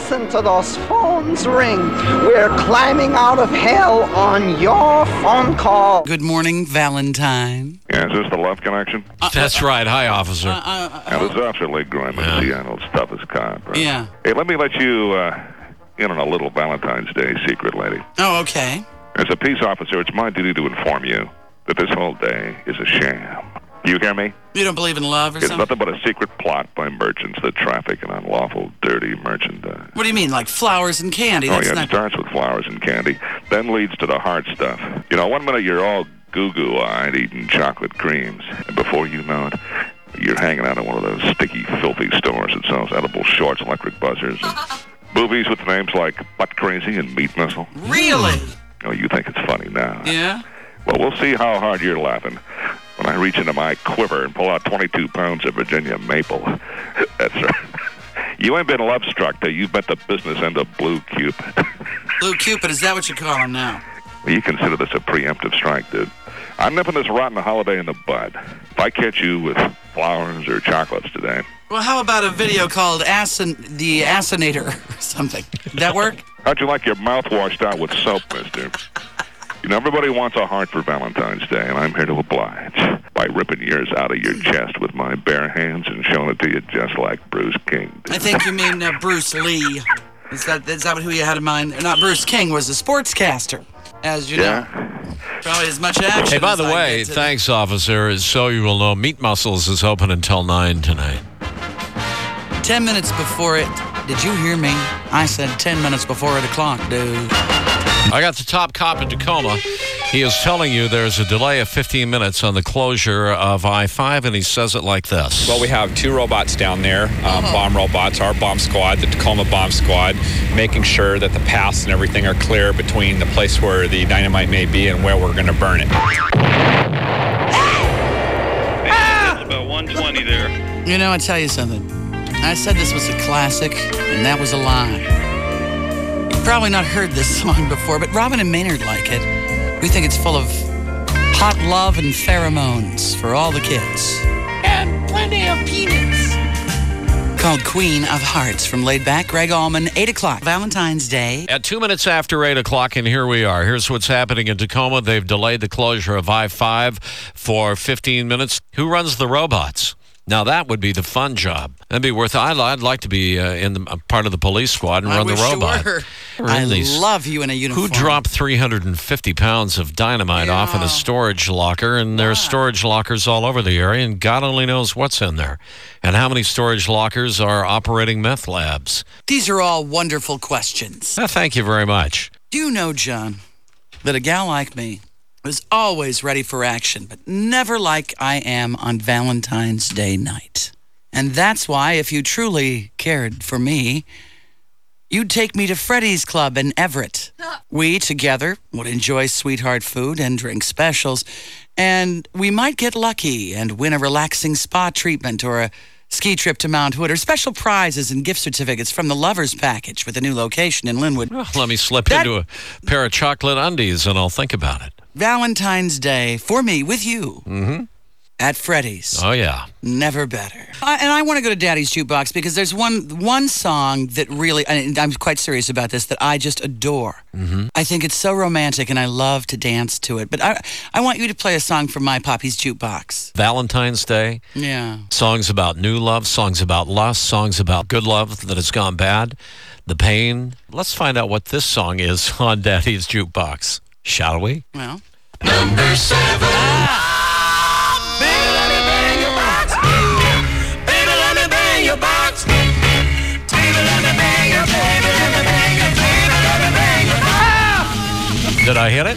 listen to those phones ring. We're climbing out of hell on your phone call. Good morning, Valentine. Yeah, is this the Love Connection? That's right. Hi, officer. And this is Officer Lee Griman, Seattle's toughest cop. Right? Yeah. Hey, let me let you in on a little Valentine's Day secret, lady. Oh, okay. As a peace officer, it's my duty to inform you that this whole day is a sham. You hear me? You don't believe in love or It's something? nothing but a secret plot by merchants that traffic in unlawful, dirty merchandise. What do you mean, like flowers and candy? Oh, That's yeah, it not... starts with flowers and candy, then leads to the hard stuff. You know, one minute you're all goo-goo-eyed eating chocolate creams, and before you know it, you're hanging out at one of those sticky, filthy stores that sells edible shorts, electric buzzers, and movies with names like Butt Crazy and Meat Missile. Really? Oh, you think it's funny now. Yeah? Well, we'll see how hard you're laughing when I reach into my quiver and pull out 22 pounds of Virginia maple. That's right. You ain't been love-struck till you've met the business end of Blue Cupid. Blue Cupid, is that what you call him now? You consider this a preemptive strike, dude. I'm nipping this rotten holiday in the bud. If I catch you with flowers or chocolates today. Well, how about a video called The Assassinator or something? Did that work? How'd you like your mouth washed out with soap, mister? You know, everybody wants a heart for Valentine's Day, and I'm here to oblige by ripping yours out of your chest with my bare hands and showing it to you just like Bruce King did. I think you mean Bruce Lee. Is that who you had in mind? Not Bruce King, was a sportscaster, as you know. Probably as much action. Hey, by as the I way, get to thanks, officer. So you will know, Meat Muscles is open until 9 tonight. 10 minutes before it. Did you hear me? I said 10 minutes before 8 o'clock, dude. I got the top cop in Tacoma. He is telling you there's a delay of 15 minutes on the closure of I-5, and he says it like this. Well, we have 2 robots down there, bomb robots, our bomb squad, the Tacoma bomb squad, making sure that the paths and everything are clear between the place where the dynamite may be and where we're going to burn it. That's about 120 there. You know, I tell you something. I said this was a classic, and that was a lie. You've probably not heard this song before, but Robin and Maynard like it. We think it's full of hot love and pheromones for all the kids. And plenty of peanuts. Called Queen of Hearts from Laid Back, Greg Allman, 8 o'clock, Valentine's Day. At 2 minutes after 8 o'clock, and here we are. Here's what's happening in Tacoma. They've delayed the closure of I-5 for 15 minutes. Who runs the robots? Now, that would be the fun job. That'd be worth it. I'd like to be in the part of the police squad and run the robot. I love you in a uniform. Who dropped 350 pounds of dynamite off in a storage locker? And there's storage lockers all over the area, and God only knows what's in there. And how many storage lockers are operating meth labs? These are all wonderful questions. Thank you very much. Do you know, John, that a gal like me is always ready for action, but never like I am on Valentine's Day night. And that's why, if you truly cared for me, you'd take me to Freddy's Club in Everett. We, together, would enjoy sweetheart food and drink specials, and we might get lucky and win a relaxing spa treatment or a ski trip to Mount Hood, or special prizes and gift certificates from the Lovers Package with a new location in Linwood. Well, let me slip into a pair of chocolate undies, and I'll think about it. Valentine's Day for me with you at Freddy's. Oh, yeah. Never better. And I want to go to Daddy's Jukebox because there's one song that really, and I'm quite serious about this, that I just adore. I think it's so romantic and I love to dance to it. But I want you to play a song from my Poppy's Jukebox. Valentine's Day. Yeah. Songs about new love, songs about lust, songs about good love that has gone bad, the pain. Let's find out what this song is on Daddy's Jukebox. Shall we? Well. Number 7. Baby, let me bang your box. Baby, let me bang your box. Baby, let me bang your, baby, let me bang your, baby, let me bang your box. Did I hit it?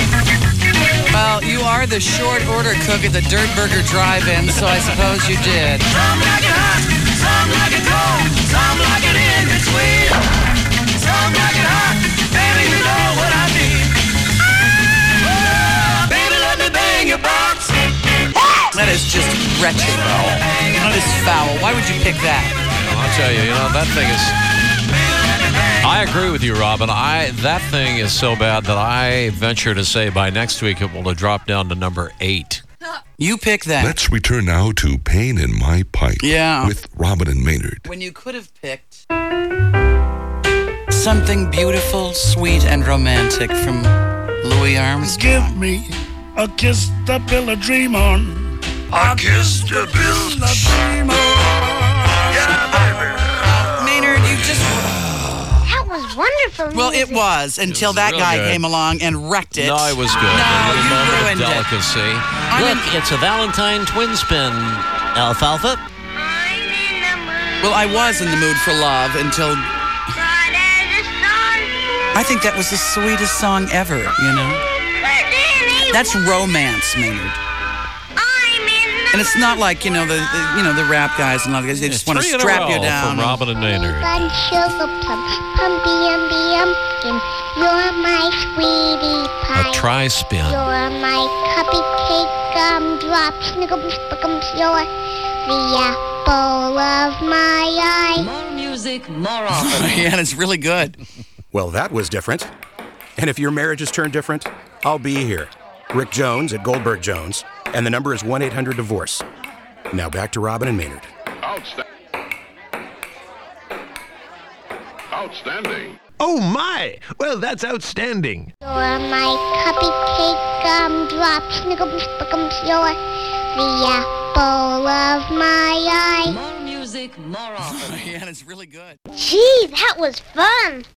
Well, you are the short order cook at the Dirt Burger Drive-In, so I suppose you did. Some like it hot, some like it cold, some like it in between. Some like it hot, baby, you know what I mean. Baby, let me bang your box. That is just wretched. That is foul. Why would you pick that? I'll tell you, that thing is... I agree with you, Robin. That thing is so bad that I venture to say by next week it will have dropped down to number 8. You pick that. Let's return now to Pain in My Pipe with Robin and Maynard. When you could have picked Something beautiful, sweet, and romantic from Louis Armstrong. Give me a kiss to build a dream on. A kiss to build a dream on. Yeah, baby. Maynard, you just... That was wonderful. Well, it was until was that real guy good. came along and wrecked it. No, it was good. No, A little you moment of ruined it. delicacy. Look, it's a Valentine twin spin, Alfalfa. Well, I was in the mood for love until... I think that was the sweetest song ever, you know? That's romance, Maynard. And it's not like, the rap guys and all the guys, they just want to 3 in a strap you row down. for Robin and Maynard. You're my sweetie pie. A tri-spin. You're my cupcake gumdrop. Snickums, spickums. You're the apple of my eye. More music, more often. Yeah, and it's really good. Well, that was different. And if your marriage has turned different, I'll be here. Rick Jones at Goldberg Jones. And the number is 1-800-DIVORCE. Now back to Robin and Maynard. Outstanding. Oh, my. Well, that's outstanding. You're my cupcake gumdrop. Snickums, spickums. You're the apple of my eye. More music, more often. Yeah, and it's really good. Gee, that was fun.